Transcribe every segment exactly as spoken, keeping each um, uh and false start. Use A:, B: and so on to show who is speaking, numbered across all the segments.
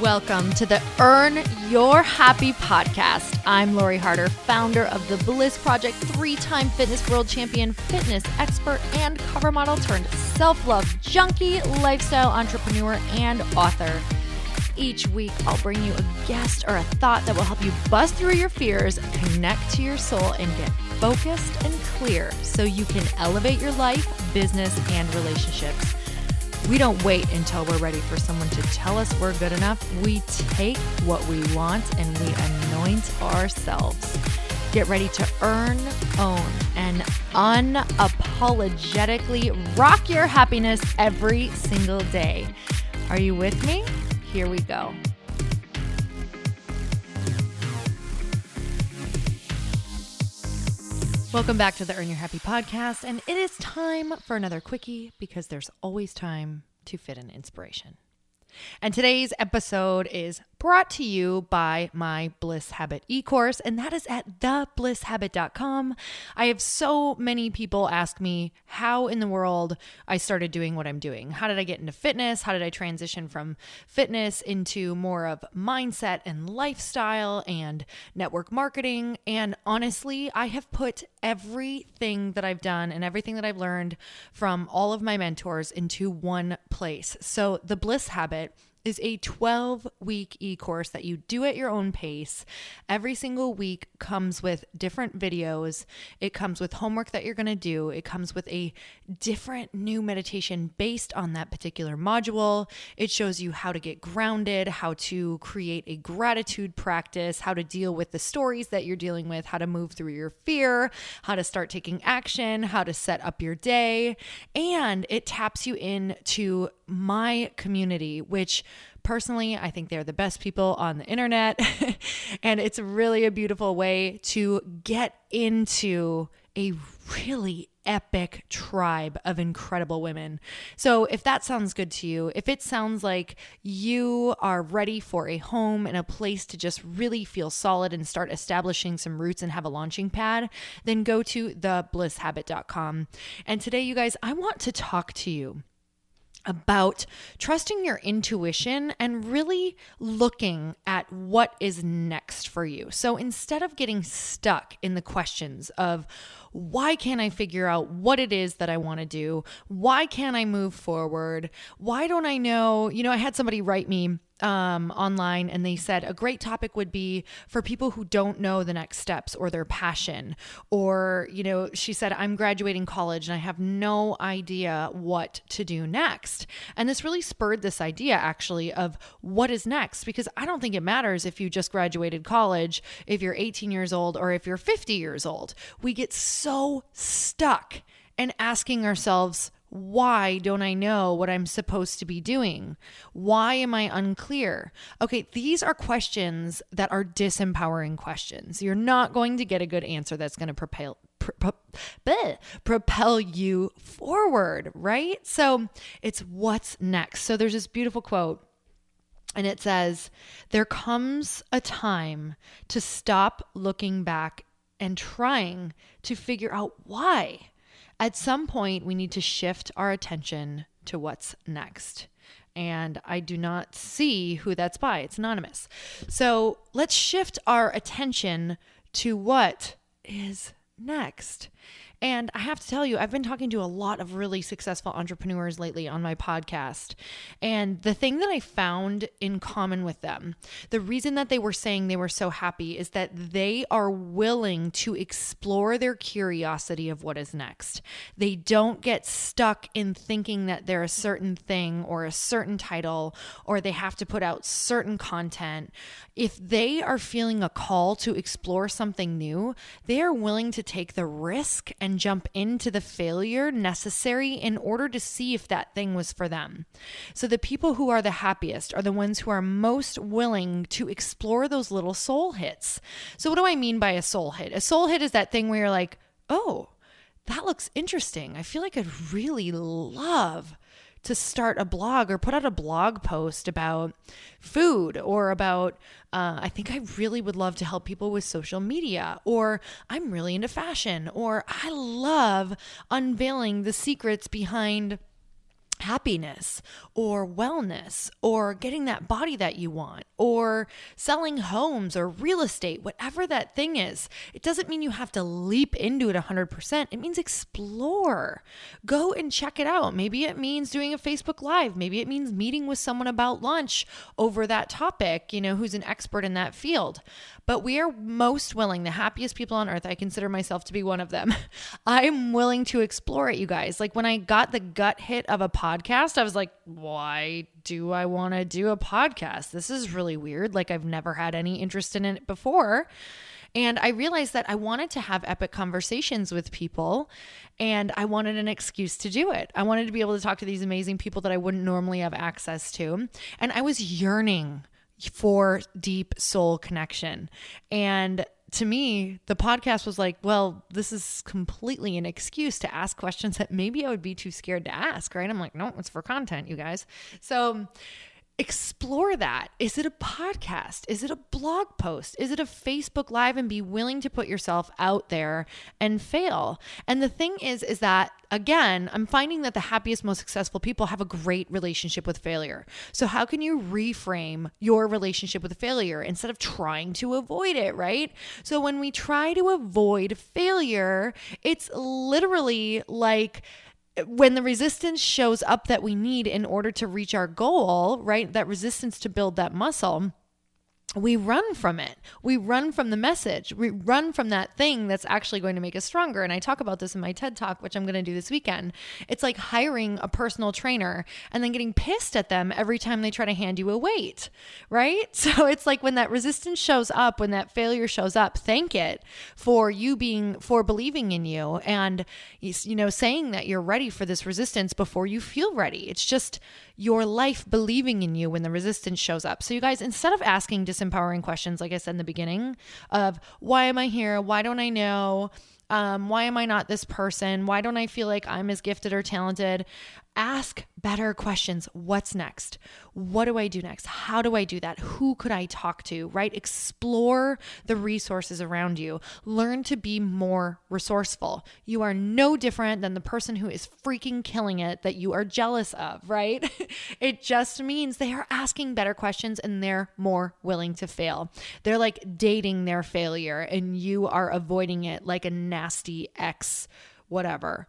A: Welcome to the Earn Your Happy podcast. I'm Lori Harder, founder of the Bliss Project, three-time fitness world champion, fitness expert, and cover model turned self-love junkie, lifestyle entrepreneur, and author. Each week, I'll bring you a guest or a thought that will help you bust through your fears, connect to your soul, and get focused and clear so you can elevate your life, business, and relationships. We don't wait until we're ready for someone to tell us we're good enough. We take what we want and we anoint ourselves. Get ready to earn, own, and unapologetically rock your happiness every single day. Are you with me? Here we go. Welcome back to the Earn Your Happy podcast, and it is time for another quickie because there's always time to fit in inspiration. And today's episode is brought to you by my Bliss Habit e-course, and that is at the bliss habit dot com. I have so many people ask me how in the world I started doing what I'm doing. How did I get into fitness? How did I transition from fitness into more of mindset and lifestyle and network marketing? And honestly, I have put everything that I've done and everything that I've learned from all of my mentors into one place. So the Bliss Habit is a twelve-week e-course that you do at your own pace. Every single week comes with different videos. It comes with homework that you're going to do. It comes with a different new meditation based on that particular module. It shows you how to get grounded, how to create a gratitude practice, how to deal with the stories that you're dealing with, how to move through your fear, how to start taking action, how to set up your day. And it taps you into my community, which personally, I think they're the best people on the internet. And it's really a beautiful way to get into a really epic tribe of incredible women. So if that sounds good to you, if it sounds like you are ready for a home and a place to just really feel solid and start establishing some roots and have a launching pad, then go to the bliss habit dot com. And today, you guys, I want to talk to you about trusting your intuition and really looking at what is next for you. So instead of getting stuck in the questions of why can't I figure out what it is that I want to do? Why can't I move forward? Why don't I know? You know, I had somebody write me um, online and they said a great topic would be for people who don't know the next steps or their passion. Or, you know, she said, I'm graduating college and I have no idea what to do next. And this really spurred this idea actually of what is next, because I don't think it matters if you just graduated college, if you're eighteen years old or if you're fifty years old. We get so stuck in asking ourselves, why don't I know what I'm supposed to be doing? Why am I unclear? Okay, these are questions that are disempowering questions. You're not going to get a good answer that's going to propel Pro- bleh, propel you forward, right? So it's what's next. So there's this beautiful quote, and it says, there comes a time to stop looking back and trying to figure out why. At some point, we need to shift our attention to what's next. And I do not see who that's by. It's anonymous. So let's shift our attention to what is next. And I have to tell you, I've been talking to a lot of really successful entrepreneurs lately on my podcast. And the thing that I found in common with them, the reason that they were saying they were so happy is that they are willing to explore their curiosity of what is next. They don't get stuck in thinking that they're a certain thing or a certain title, or they have to put out certain content. If they are feeling a call to explore something new, they are willing to take the risk and jump into the failure necessary in order to see if that thing was for them. So the people who are the happiest are the ones who are most willing to explore those little soul hits. So what do I mean by a soul hit? A soul hit is that thing where you're like, oh, that looks interesting. I feel like I'd really love to start a blog or put out a blog post about food, or about, uh, I think I really would love to help people with social media, or I'm really into fashion, or I love unveiling the secrets behind happiness or wellness or getting that body that you want or selling homes or real estate, whatever that thing is. It doesn't mean you have to leap into it one hundred percent. It means explore. Go and check it out. Maybe it means doing a Facebook Live. Maybe it means meeting with someone about lunch over that topic, you know, who's an expert in that field. But we are most willing, the happiest people on earth, I consider myself to be one of them. I'm willing to explore it, you guys. Like when I got the gut hit of a podcast, I was like, why do I want to do a podcast? This is really weird. Like I've never had any interest in it before. And I realized that I wanted to have epic conversations with people and I wanted an excuse to do it. I wanted to be able to talk to these amazing people that I wouldn't normally have access to. And I was yearning for deep soul connection. And to me, the podcast was like, well, this is completely an excuse to ask questions that maybe I would be too scared to ask, right? I'm like, no, it's for content, you guys. So explore that. Is it a podcast? Is it a blog post? Is it a Facebook Live? And be willing to put yourself out there and fail. And the thing is, is that again, I'm finding that the happiest, most successful people have a great relationship with failure. So how can you reframe your relationship with failure instead of trying to avoid it, right? So when we try to avoid failure, it's literally like when the resistance shows up that we need in order to reach our goal, right? That resistance to build that muscle, we run from it. We run from the message. We run from that thing that's actually going to make us stronger. And I talk about this in my TED Talk, which I'm going to do this weekend. It's like hiring a personal trainer and then getting pissed at them every time they try to hand you a weight, right? So it's like when that resistance shows up, when that failure shows up, thank it for you being, for believing in you and, you know, saying that you're ready for this resistance before you feel ready. It's just your life believing in you when the resistance shows up. So you guys, instead of asking disempowering questions, like I said in the beginning, of why am I here? Why don't I know? Um, why am I not this person? Why don't I feel like I'm as gifted or talented? Ask better questions. What's next? What do I do next? How do I do that? Who could I talk to, right? Explore the resources around you. Learn to be more resourceful. You are no different than the person who is freaking killing it that you are jealous of, right? It just means they are asking better questions and they're more willing to fail. They're like dating their failure and you are avoiding it like a nasty ex whatever.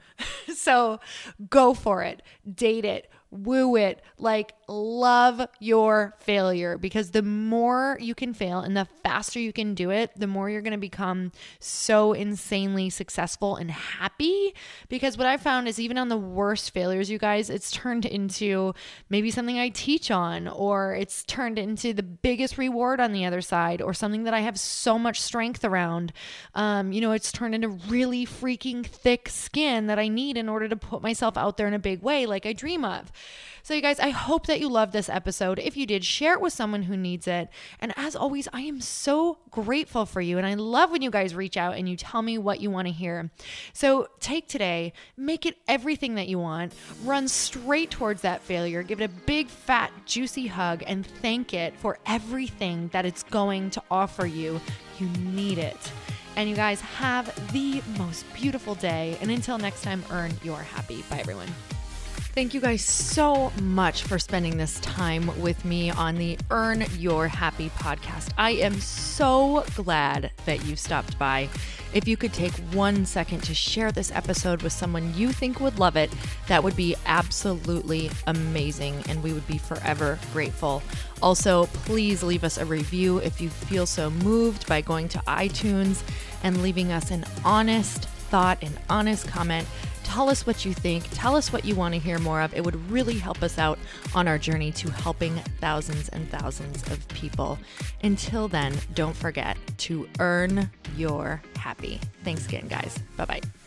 A: So go for it, date it, woo it, like love your failure, because the more you can fail and the faster you can do it, the more you're going to become so insanely successful and happy. Because what I found is even on the worst failures, you guys, it's turned into maybe something I teach on, or it's turned into the biggest reward on the other side, or something that I have so much strength around. Um, you know, it's turned into really freaking thick skin that I need in order to put myself out there in a big way, like I dream of. So you guys, I hope that you loved this episode. If you did, share it with someone who needs it. And as always, I am so grateful for you. And I love when you guys reach out and you tell me what you want to hear. So take today, make it everything that you want, run straight towards that failure, give it a big, fat, juicy hug, and thank it for everything that it's going to offer you. You need it. And you guys, have the most beautiful day. And until next time, earn your happy. Bye, everyone. Thank you guys so much for spending this time with me on the Earn Your Happy podcast. I am so glad that you stopped by. If you could take one second to share this episode with someone you think would love it, that would be absolutely amazing, and we would be forever grateful. Also, please leave us a review if you feel so moved by going to iTunes and leaving us an honest thought, an honest comment. Tell us what you think. Tell us what you want to hear more of. It would really help us out on our journey to helping thousands and thousands of people. Until then, don't forget to earn your happy. Thanks again, guys. Bye-bye.